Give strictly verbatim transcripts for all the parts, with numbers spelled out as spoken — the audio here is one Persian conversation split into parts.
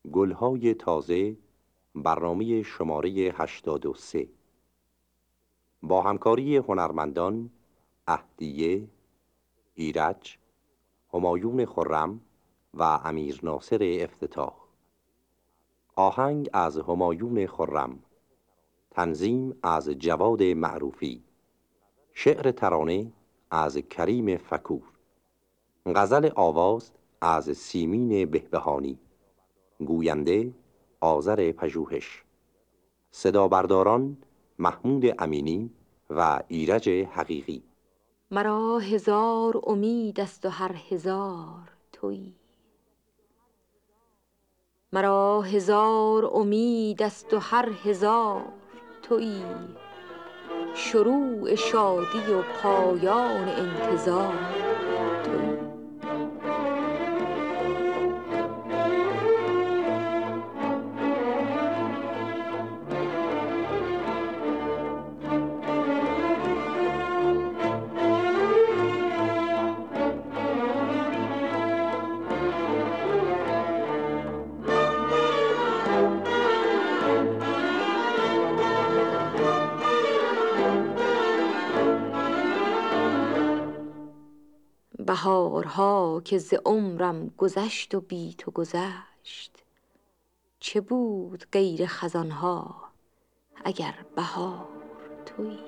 گلهای تازه، برنامه شماره هشتاد و سه با همکاری هنرمندان اهدیه، ایرج، همایون خرم و امیر ناصر افتتاح. آهنگ از همایون خرم، تنظیم از جواد معروفی، شعر ترانه از کریم فکور، غزل آواز از سیمین بهبهانی، گوینده آذر پژوهش، صدا برداران محمود امینی و ایرج حقیقی. مرا هزار امید است و هر هزار تویی. مرا هزار امید است و هر هزار تویی. شروع شادی و پایان انتظار تویی. بهارها که ز عمرم گذشت و بی تو گذشت، چه بود غیر خزانها اگر بهار تویی.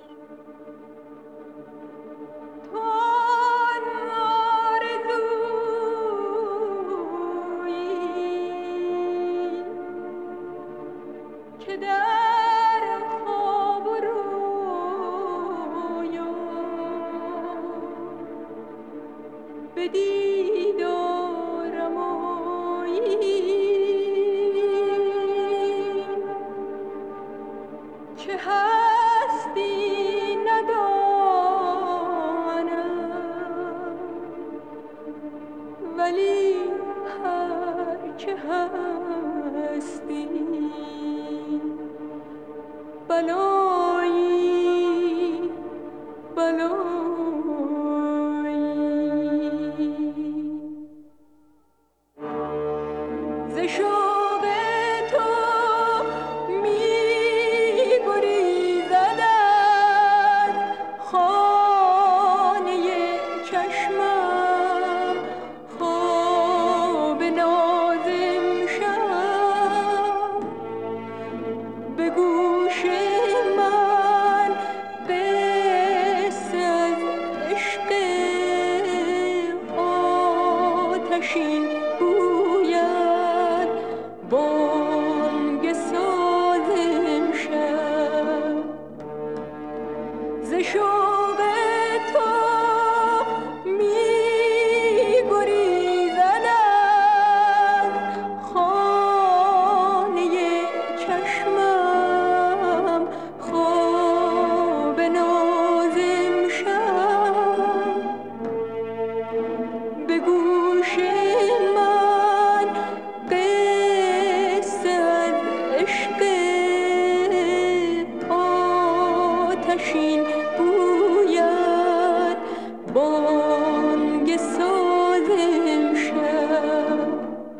بلایی بلایی ز شوق تو می گریزد از خانه چشمم خواب ناز امشب. به گوش من قصه از عشق آتشین گوید بانگ ساز امشب. ز شوق تو می گریزد از خانه چشمم خواب ناز امشب. به گوش من قصه از عشق آتشین گوید بانگ ساز امشب.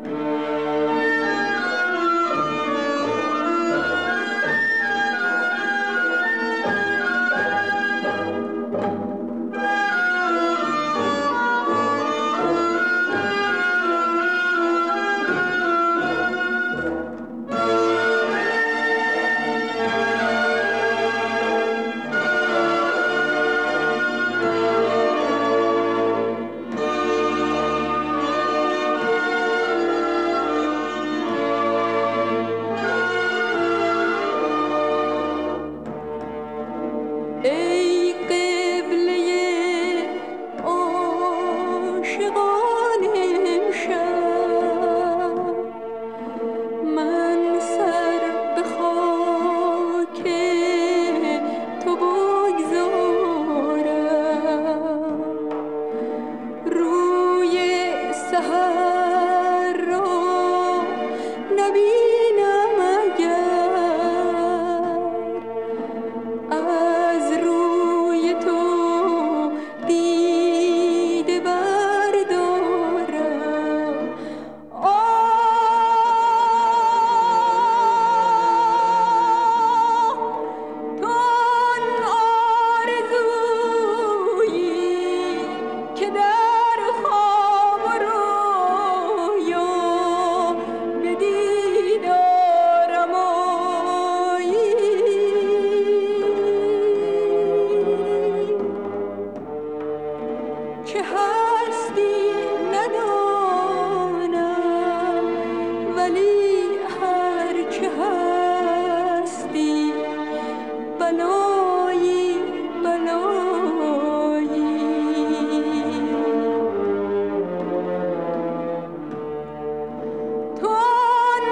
ای قبله عاشقان امشب، من سر به خاک تو بگذارم. روی سحر را نبینم اگر از روی تو دیده بردارم. آه ولی هرچه هستی بلایی بلایی. تو آن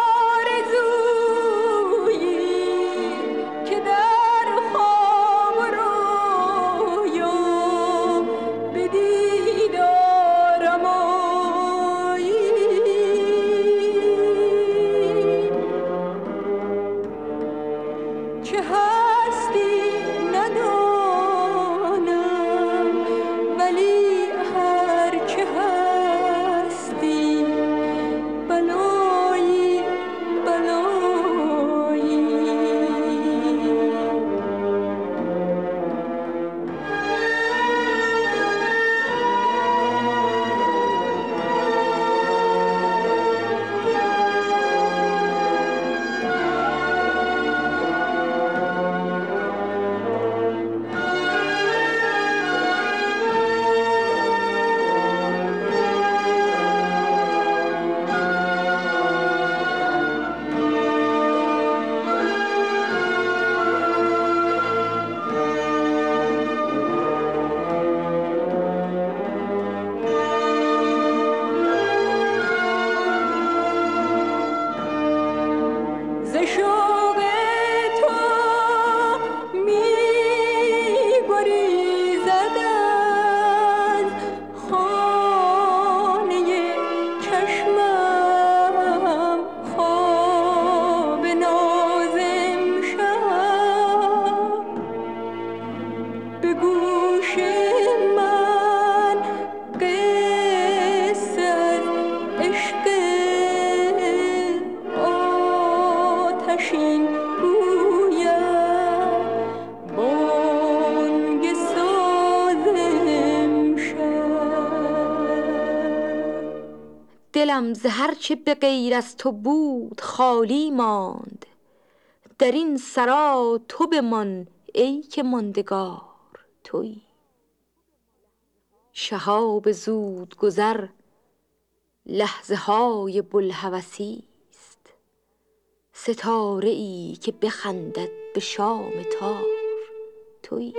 آرزویی که در خواب و رویا به دیدارم آیی. چه هستی ندانم ولی هرچه هستی بلایی بلایی. ز شوق تو می‌گریزد از خانه چشمم خواب ناز امشب. به گوش من قصه از عشق آتشین گوید بانگ ساز امشب. دلم ز هر چه به غیر از تو بود خالی ماند. در این سرا تو بمان ای که ماندگار تویی. شهاب زود گذر لحظه های بوالهوسی است. ستاره ای که بخندد به شام تار تویی.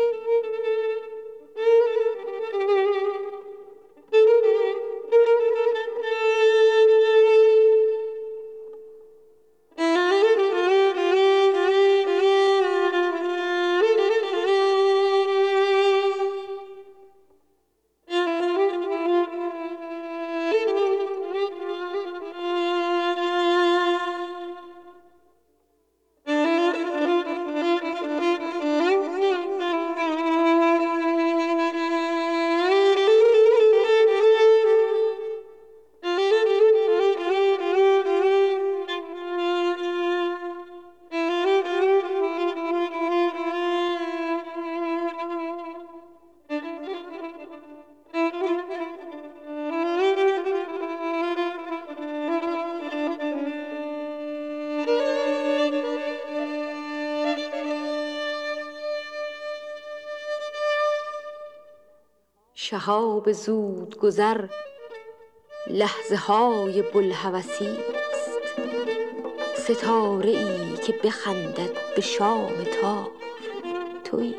شهاب زود گذر لحظه های بوالهوسی است. ستاره ای که بخندد به شام تار تویی.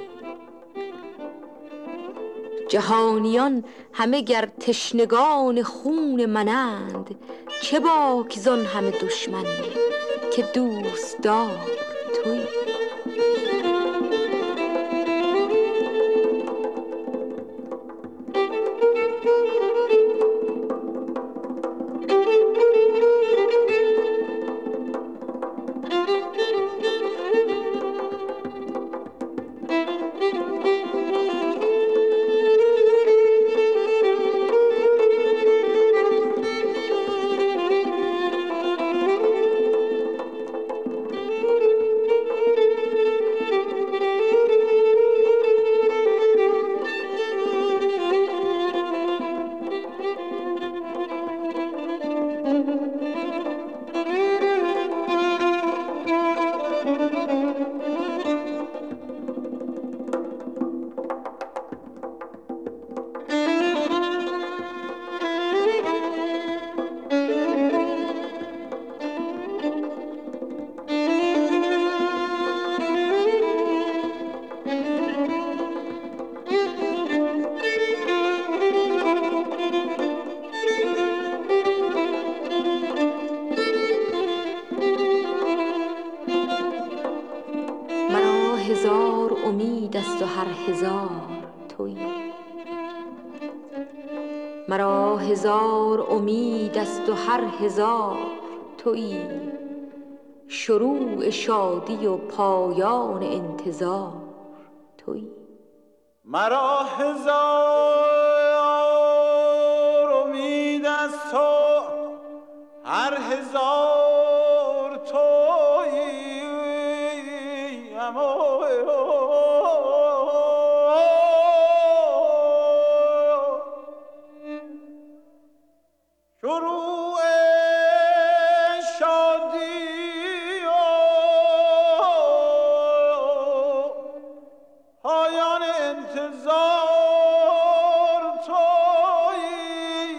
جهانیان همه گر تشنگان خون منند چه باک زان همه دشمن که دوست دار تویی. امید است و هر هزار تویی. مرا هزار امید است و هر هزار تویی. شروع شادی و پایان انتظار تویی. مرا هزار امید است و هر هزار تویی. اما شروع شادی و پایان انتظار تویی.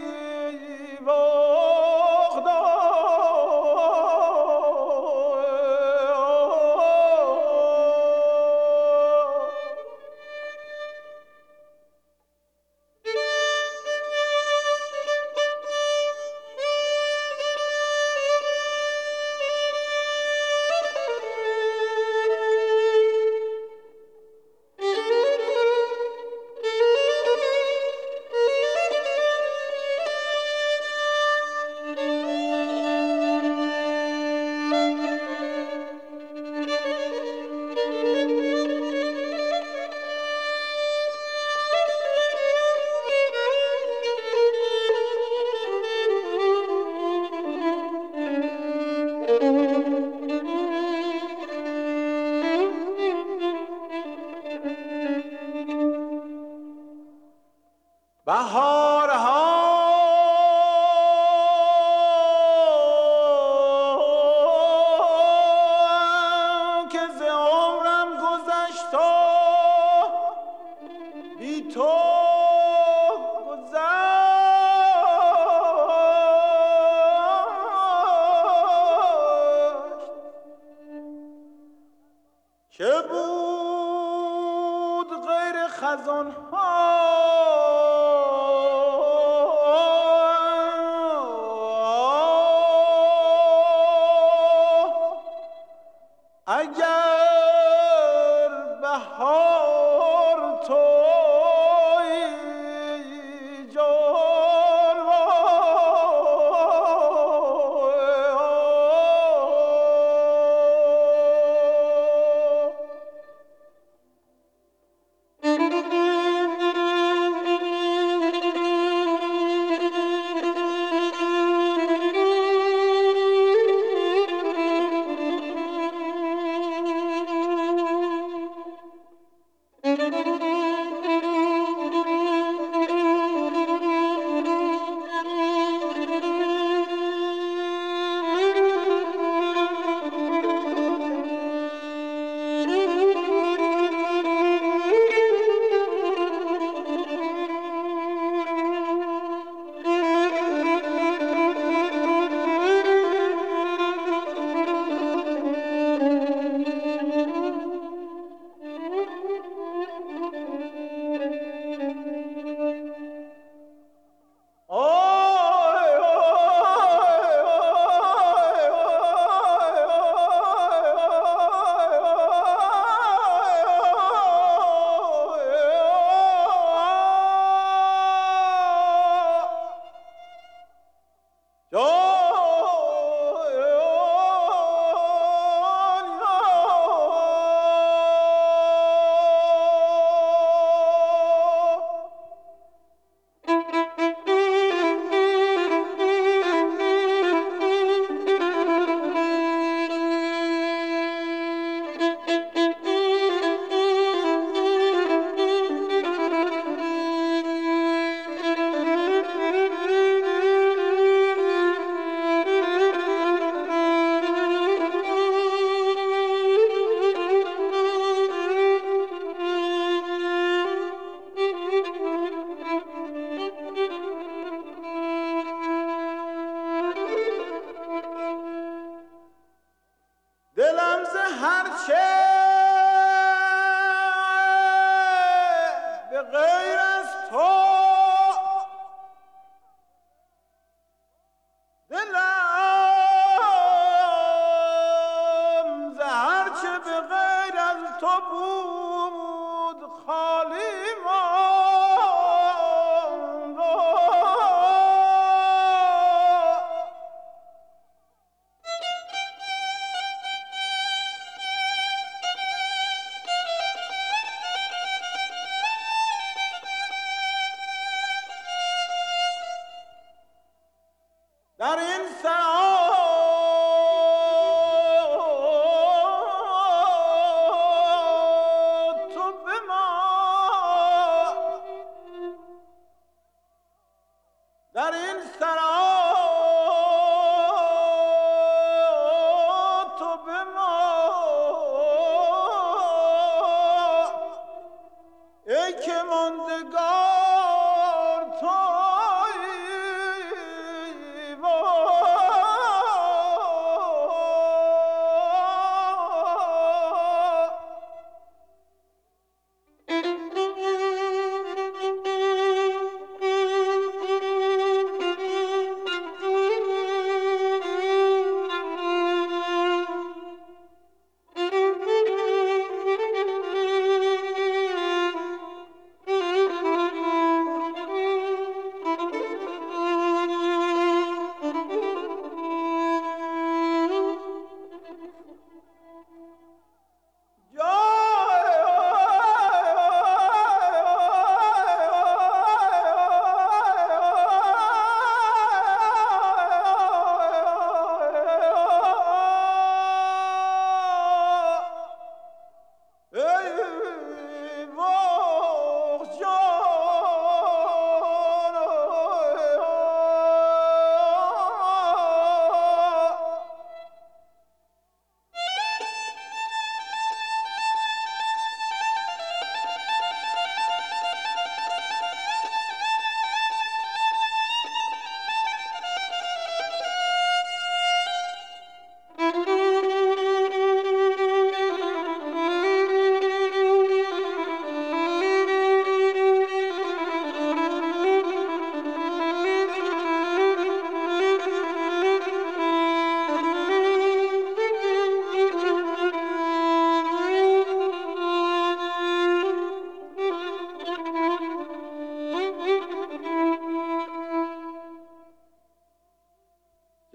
بهارها که ز عمرم گذشت و بی تو گذشت. چه بود غیر خزانها اگر بهار تویی. جان دلم ز هرچه به غیر از تو دلم ز هرچه به غیر از تو بود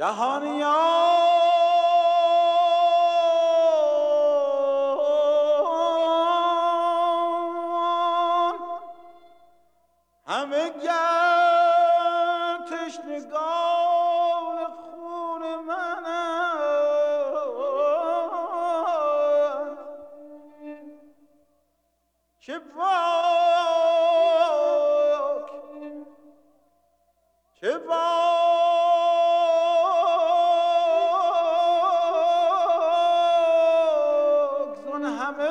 جهانیان همه گر تشنگان خون منند چه باک چه باک زن همه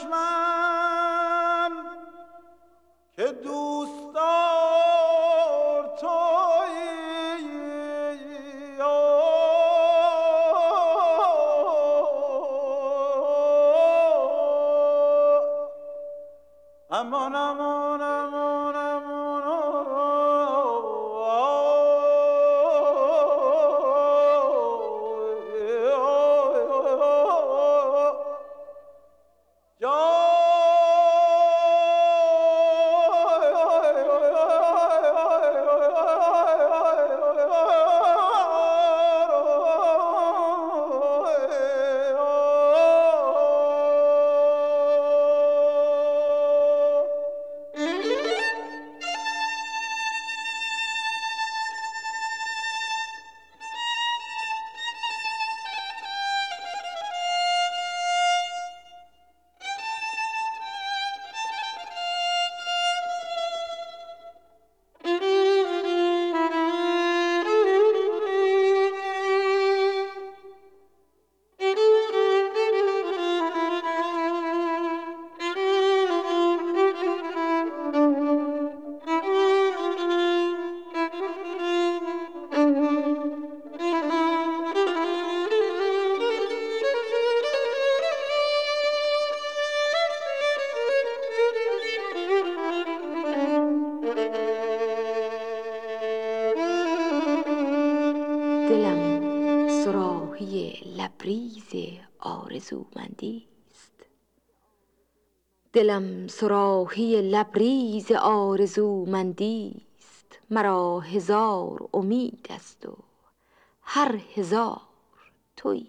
دشمن که دوستدار تویی امان امان امان امان دلم صراحی لبریز آرزومندی است، دلم صراحی لبریز آرزومندی است. مرا هزار امید است و هر هزار تویی.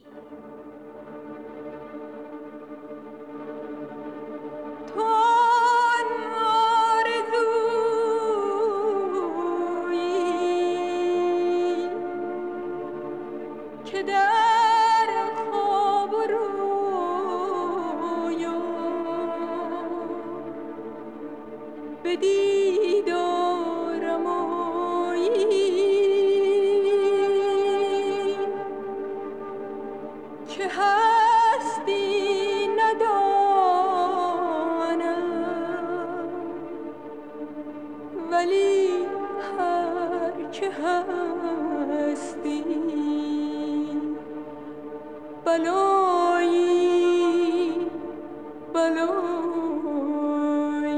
بلایی بلایی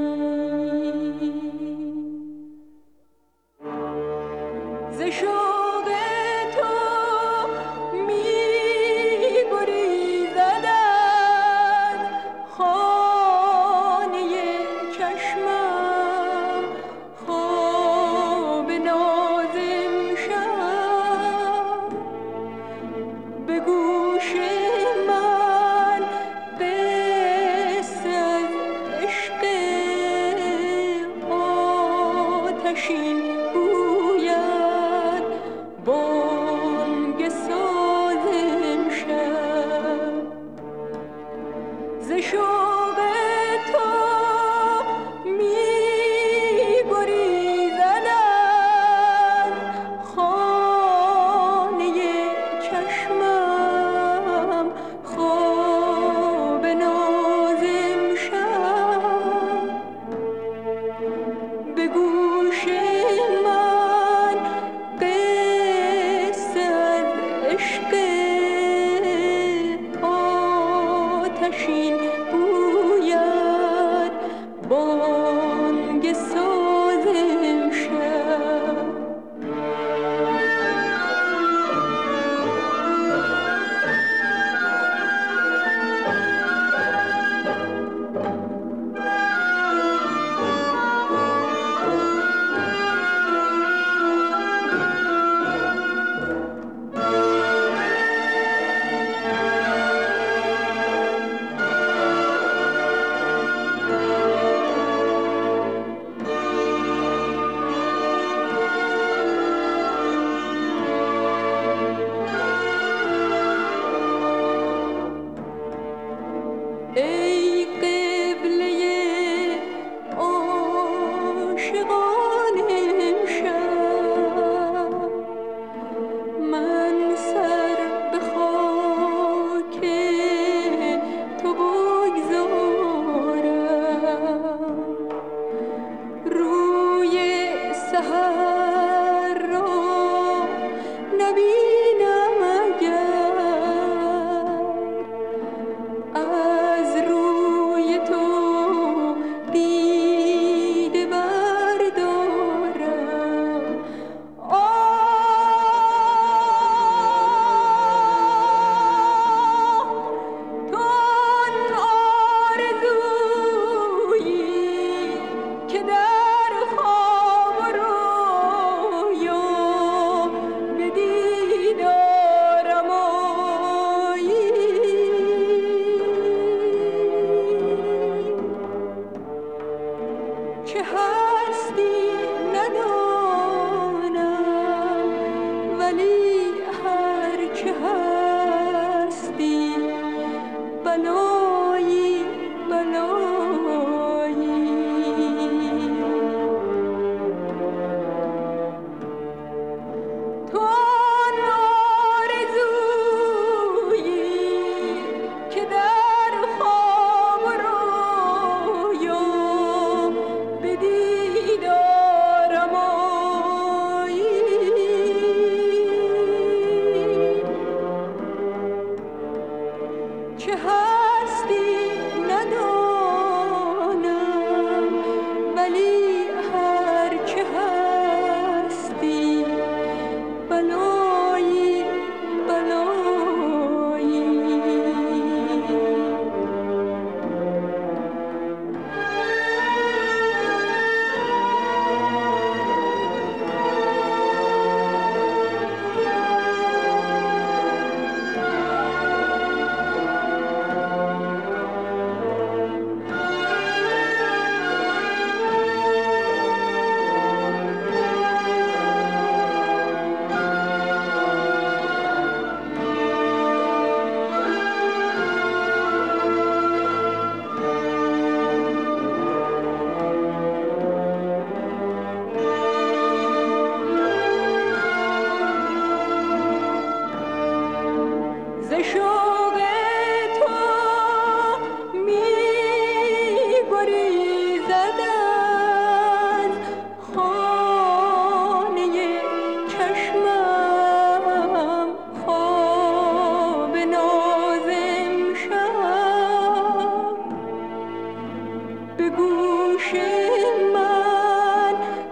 ز شوق تو می گریزد از خانه چشمم خواب ناز امشب به گوش من قصه از عشق آتشین گوید بانگ ساز امشب ز شوق تو می گریزد از خانه چشمم خواب ناز امشب به گوش من قصه از عشق آتشین گوید بانگ ساز امشب بلایی بلایی تو آن آرزویی که در خواب و رویا به دیدارم آیی چه هستی ندانم ولی هر چه هستی بلایی بلایی ز شوق تو می گریزد از خانه چشمم خواب ناز امشب به گوش من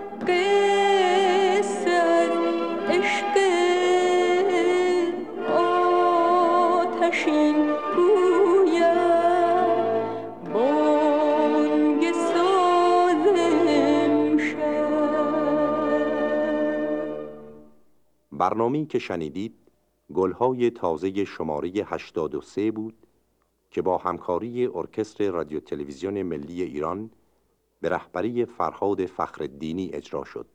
قصه از عشق آتشین گوید بانگ ساز امشب. برنامه‌ای که شنیدید گلهای تازه شماره هشتاد و سه بود که با همکاری ارکستر رادیو تلویزیون ملی ایران به رهبری فرهاد فخرالدینی اجرا شد.